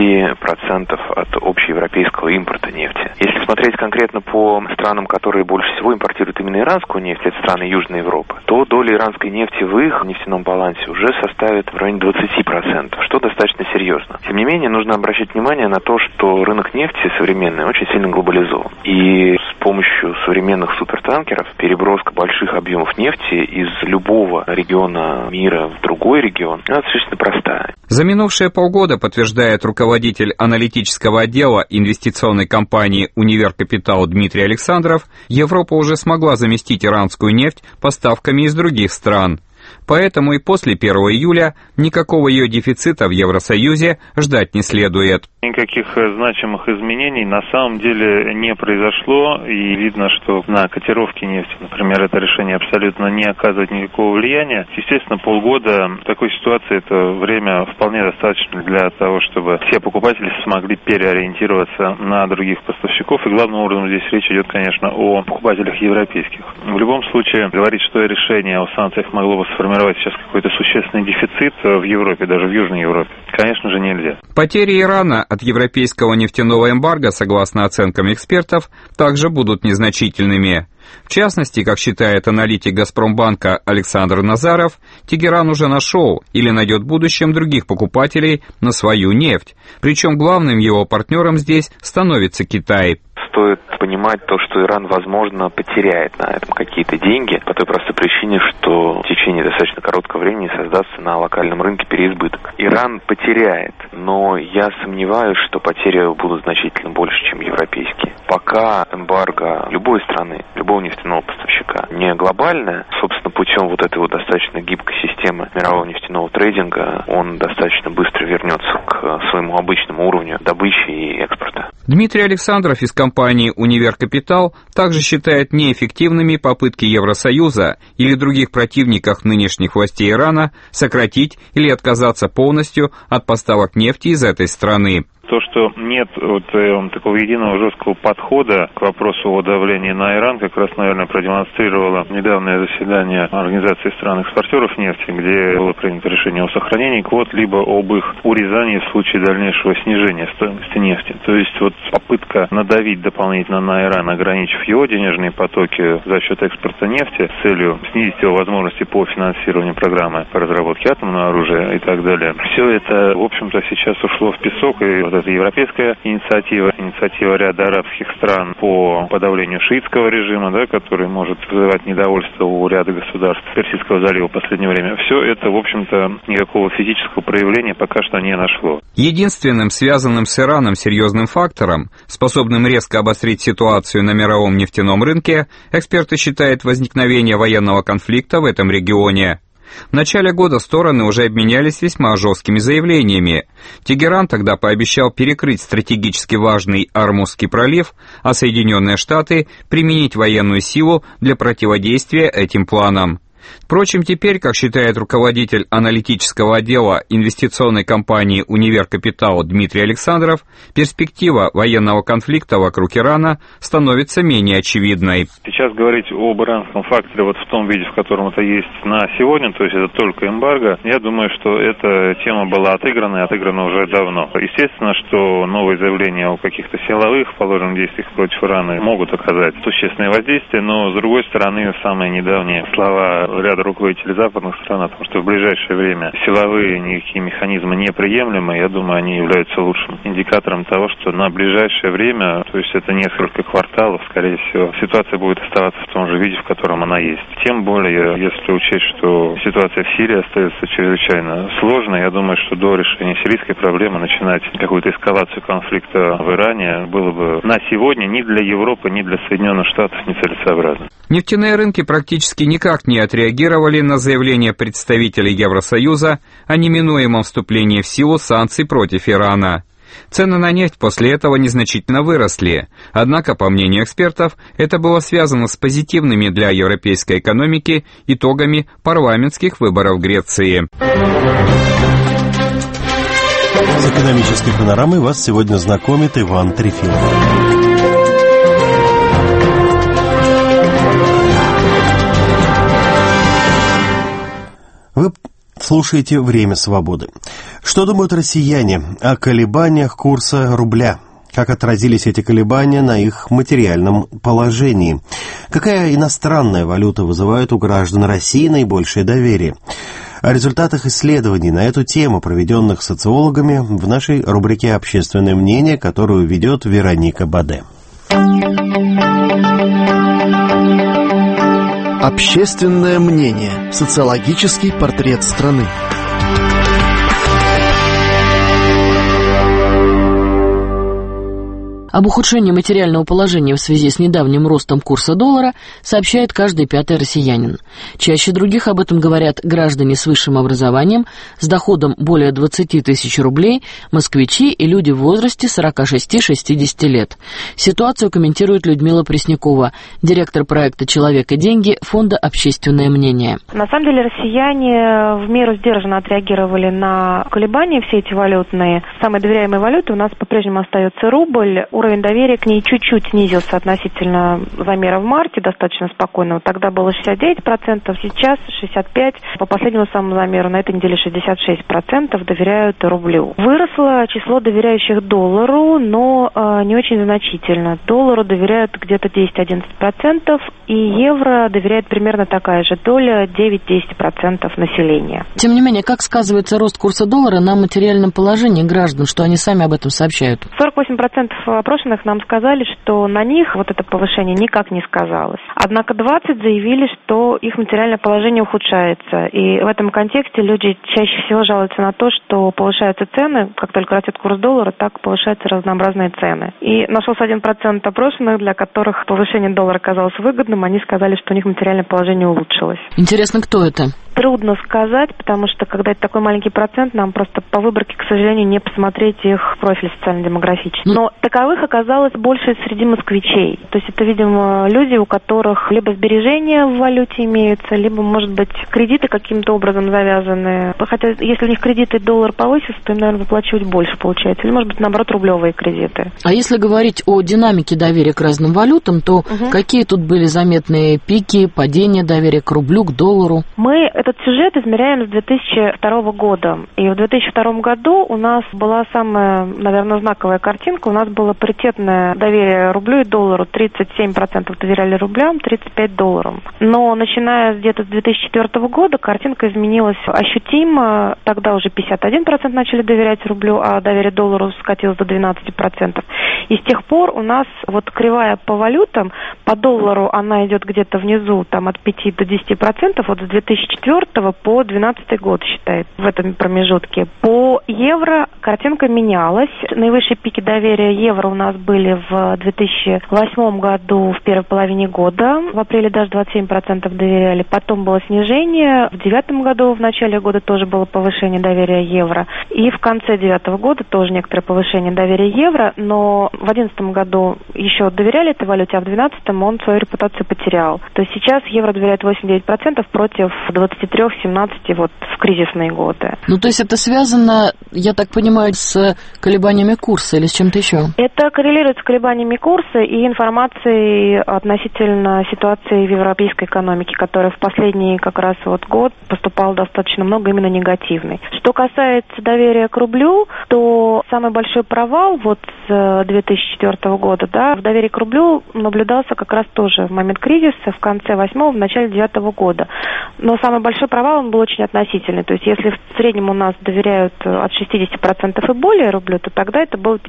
9% от общеевропейского импорта нефти. Если смотреть конкретно по странам, которые больше всего импортируют именно иранскую нефть, это страны Южной Европы, то доля иранской нефти в их нефтяном балансе уже составит в районе 20%, что достаточно серьезно. Тем не менее, нужно обращать внимание на то, что рынок нефти современный очень сильно глобализован. И с помощью современных супертанкеров переброска больших объемов нефти из любого региона мира в другой регион, она достаточно простая. За минувшие полгода, подтверждает руководитель аналитического отдела инвестиционной компании «Универ Капитал» Дмитрий Александров, Европа уже смогла заместить иранскую нефть поставками из других стран. Поэтому и после 1 июля никакого ее дефицита в Евросоюзе ждать не следует. Никаких значимых изменений на самом деле не произошло, и видно, что на котировки нефти, например, это решение абсолютно не оказывает никакого влияния. Естественно, полгода в такой ситуации это время вполне достаточно для того, чтобы все покупатели смогли переориентироваться на других поставщиков, и главным образом здесь речь идет, конечно, о покупателях европейских. В любом случае, говорить, что решение о санкциях могло бы сформировать сейчас какой-то существенный дефицит в Европе, даже в Южной Европе, конечно же, нельзя. Потери Ирана от европейского нефтяного эмбарго, согласно оценкам экспертов, также будут незначительными. В частности, как считает аналитик «Газпромбанка» Александр Назаров, Тегеран уже нашел или найдет в будущем других покупателей на свою нефть. Причем главным его партнером здесь становится Китай. Стоит понимать то, что Иран, возможно, потеряет на этом какие-то деньги по той простой причине, что в течение достаточно короткого времени создастся на локальном рынке переизбыток. Иран потеряет, но я сомневаюсь, что потери будут значительно больше, чем европейские. Пока эмбарго любой страны, любого нефтяного поставщика не глобальное, собственно, путем вот этой вот достаточно гибкой системы мирового нефтяного трейдинга, он достаточно быстро вернется к своему обычному уровню добычи и экспорта. Дмитрий Александров из компании «Универ Капитал» также считает неэффективными попытки Евросоюза или других противников нынешних властей Ирана сократить или отказаться полностью от поставок нефти из этой страны. То, что нет такого единого жесткого подхода к вопросу о давлении на Иран, как раз, наверное, продемонстрировало недавнее заседание Организации стран-экспортеров нефти, где было принято решение о сохранении квот, либо об их урезании в случае дальнейшего снижения стоимости нефти. То есть попытка надавить дополнительно на Иран, ограничив его денежные потоки за счет экспорта нефти с целью снизить его возможности по финансированию программы по разработке атомного оружия и так далее. Все это, в общем-то, сейчас ушло в песок, и это европейская инициатива ряда арабских стран по подавлению шиитского режима, да, который может вызывать недовольство у ряда государств Персидского залива в последнее время. Все это, в общем-то, никакого физического проявления пока что не нашло. Единственным связанным с Ираном серьезным фактором, способным резко обострить ситуацию на мировом нефтяном рынке, эксперты считают возникновение военного конфликта в этом регионе. В начале года стороны уже обменялись весьма жесткими заявлениями. Тегеран тогда пообещал перекрыть стратегически важный Ормузский пролив, а Соединенные Штаты применить военную силу для противодействия этим планам. Впрочем, теперь, как считает руководитель аналитического отдела инвестиционной компании «Универ Капитал» Дмитрий Александров, перспектива военного конфликта вокруг Ирана становится менее очевидной. Сейчас говорить об иранском факторе вот в том виде, в котором это есть на сегодня, то есть это только эмбарго, я думаю, что эта тема была отыграна уже давно. Естественно, что новые заявления о каких-то силовых положенных действиях против Ирана могут оказать существенное воздействие, но, с другой стороны, самые недавние слова ряда руководителей западных стран о том, что в ближайшее время силовые никакие механизмы неприемлемы, я думаю, они являются лучшим индикатором того, что на ближайшее время, то есть это несколько кварталов, скорее всего, ситуация будет оставаться в том же виде, в котором она есть. Тем более, если учесть, что ситуация в Сирии остается чрезвычайно сложной, я думаю, что до решения сирийской проблемы начинать какую-то эскалацию конфликта в Иране было бы на сегодня ни для Европы, ни для Соединенных Штатов нецелесообразно. Нефтяные рынки практически никак не отреагировали на заявление представителей Евросоюза о неминуемом вступлении в силу санкций против Ирана. Цены на нефть после этого незначительно выросли, однако, по мнению экспертов, это было связано с позитивными для европейской экономики итогами парламентских выборов в Греции. С экономической панорамой вас сегодня знакомит Иван Трефилов. Вы слушаете «Время свободы». Что думают россияне о колебаниях курса рубля? Как отразились эти колебания на их материальном положении? Какая иностранная валюта вызывает у граждан России наибольшее доверие? О результатах исследований на эту тему, проведенных социологами, в нашей рубрике «Общественное мнение», которую ведет Вероника Баде. Общественное мнение. Социологический портрет страны. Об ухудшении материального положения в связи с недавним ростом курса доллара сообщает каждый пятый россиянин. Чаще других об этом говорят граждане с высшим образованием, с доходом более 20 тысяч рублей, москвичи и люди в возрасте 46-60 лет. Ситуацию комментирует Людмила Преснякова, директор проекта «Человек и деньги» Фонда «Общественное мнение». На самом деле россияне в меру сдержанно отреагировали на колебания все эти валютные. Самой доверяемой валютой у нас по-прежнему остается рубль. Уровень доверия к ней чуть-чуть снизился относительно замера в марте, достаточно спокойного. Тогда было 69%, сейчас 65%. По последнему самому замеру на этой неделе 66% доверяют рублю. Выросло число доверяющих доллару, но не очень значительно. Доллару доверяют где-то 10-11%, и евро доверяет примерно такая же доля, 9-10% населения. Тем не менее, как сказывается рост курса доллара на материальном положении граждан, что они сами об этом сообщают? 48% опрошенных нам сказали, что на них вот это повышение никак не сказалось. Однако 20% заявили, что их материальное положение ухудшается. И в этом контексте люди чаще всего жалуются на то, что повышаются цены, как только растет курс доллара, так повышаются разнообразные цены. И нашелся 1% опрошенных, для которых повышение доллара казалось выгодным, они сказали, что у них материальное положение улучшилось. Интересно, кто это? Трудно сказать, потому что, когда это такой маленький процент, нам просто по выборке, к сожалению, не посмотреть их профиль социально-демографический. Но таковых оказалось больше среди москвичей. То есть это, видимо, люди, у которых либо сбережения в валюте имеются, либо, может быть, кредиты каким-то образом завязаны. Хотя, если у них кредиты доллар повысится, то им, наверное, выплачивать больше получается. Или, может быть, наоборот, рублевые кредиты. А если говорить о динамике доверия к разным валютам, то какие тут были заметные пики, падения доверия к рублю, к доллару? Мы это этот сюжет измеряем с 2002 года. И в 2002 году у нас была самая, наверное, знаковая картинка. У нас было паритетное доверие рублю и доллару. 37% доверяли рублям, 35% долларам. Но начиная где-то с 2004 года картинка изменилась ощутимо. Тогда уже 51% начали доверять рублю, а доверие доллару скатилось до 12%. И с тех пор у нас вот кривая по валютам, по доллару она идет где-то внизу, там от 5 до 10%, вот с 2004 по 2012 год считает в этом промежутке. По евро картинка менялась. Наивысшие пики доверия евро у нас были в 2008 году, в первой половине года. В апреле даже 27% доверяли. Потом было снижение. В 2009 году, в начале года тоже было повышение доверия евро. И в конце 2009 года тоже некоторое повышение доверия евро. Но в 2011 году еще доверяли этой валюте, а в 2012 он свою репутацию потерял. То есть сейчас евро доверяет 89% против 23-17% вот в кризисные годы. Ну, то есть это связано, я так понимаю, с колебаниями курса или с чем-то еще? Это коррелирует с колебаниями курса и информацией относительно ситуации в европейской экономике, которая в последний как раз вот год поступала достаточно много именно негативной. Что касается доверия к рублю, то самый большой провал вот с 2004 года, да, в доверии к рублю наблюдался как раз тоже в момент кризиса, в конце 2008-го, в начале 2009 года. Но самый большой провал, он был очень относительный. То есть если в среднем у нас доверяют от 60% и более рублю, то тогда это было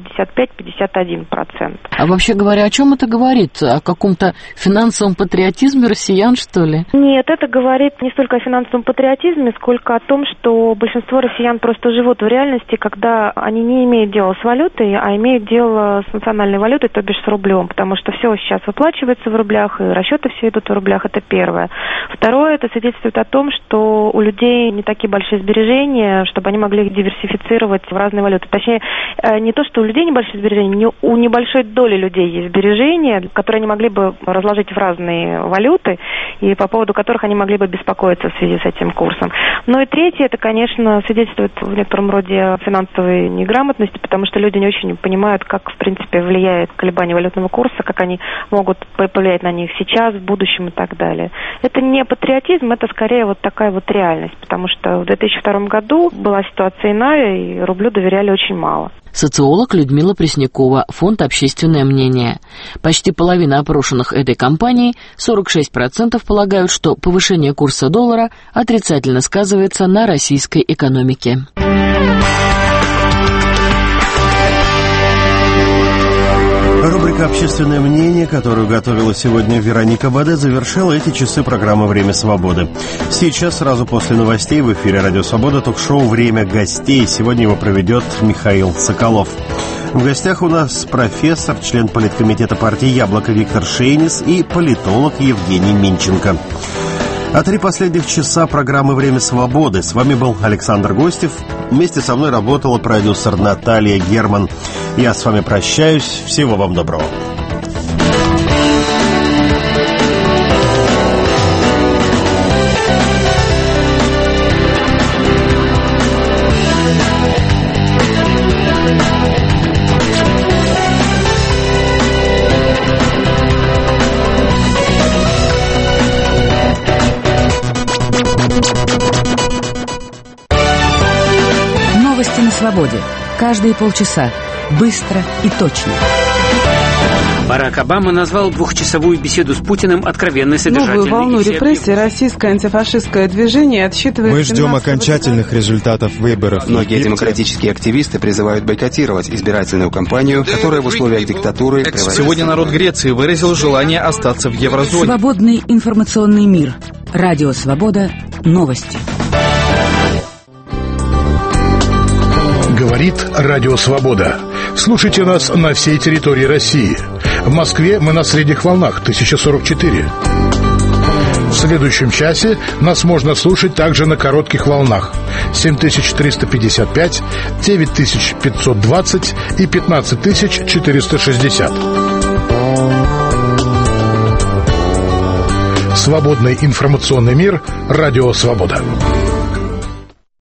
55-51%. А вообще говоря, о чем это говорит? О каком-то финансовом патриотизме россиян, что ли? Нет, это говорит не столько о финансовом патриотизме, сколько о том, что большинство россиян просто живут в реальности, когда они не имеют дела с валютой, а имеют дело с национальной валютой, то бишь с рублем, потому что все сейчас выплачивается в рублях, и расчеты все идут в рублях, это первое. Второе, это свидетельствует о том, что у людей не такие большие сбережения, чтобы они могли их диверсифицировать в разные валюты. Точнее, не то, что у людей небольшие сбережения, у небольшой доли людей есть сбережения, которые они могли бы разложить в разные валюты, и по поводу которых они могли бы беспокоиться в связи с этим курсом. Ну и третье, это, конечно, свидетельствует в некотором роде финансовой неграмотности, потому что люди не очень понимают, как, в принципе, влияет колебание валютного курса, как они могут повлиять на них сейчас, в будущем и так далее. Это не патриотизм, это скорее вот такая вот реальность, потому что в 2002 году была ситуация иная, и рублю доверяли очень мало. Социолог Людмила Преснякова, фонд «Общественное мнение». Почти половина опрошенных этой компанией, 46%, полагают, что повышение курса доллара отрицательно сказывается на российской экономике. Рубрика «Общественное мнение», которую готовила сегодня Вероника Баде, завершила эти часы программы «Время свободы». Сейчас, сразу после новостей, в эфире «Радио Свобода» ток-шоу «Время гостей». Сегодня его проведет Михаил Соколов. В гостях у нас профессор, член политкомитета партии «Яблоко» Виктор Шейнис и политолог Евгений Минченко. А 3 последних часа программы «Время свободы». С вами был Александр Гостев. Вместе со мной работала продюсер Наталья Герман. Я с вами прощаюсь. Всего вам доброго. Новости на свободе. Каждые полчаса. Быстро и точно. Барак Обама назвал двухчасовую беседу с Путиным откровенной, содержательной. Новую волну репрессий российское антифашистское движение отсчитывает... Мы ждем окончательных результатов выборов. Многие демократические активисты призывают бойкотировать избирательную кампанию, которая в условиях диктатуры... Сегодня народ Греции выразил желание остаться в еврозоне. Свободный информационный мир. Радио Свобода. Новости. Говорит Радио Свобода. Слушайте нас на всей территории России. В Москве мы на средних волнах 1044. В следующем часе нас можно слушать также на коротких волнах 7355, 9520 и 15460. Свободный информационный мир. Радио Свобода.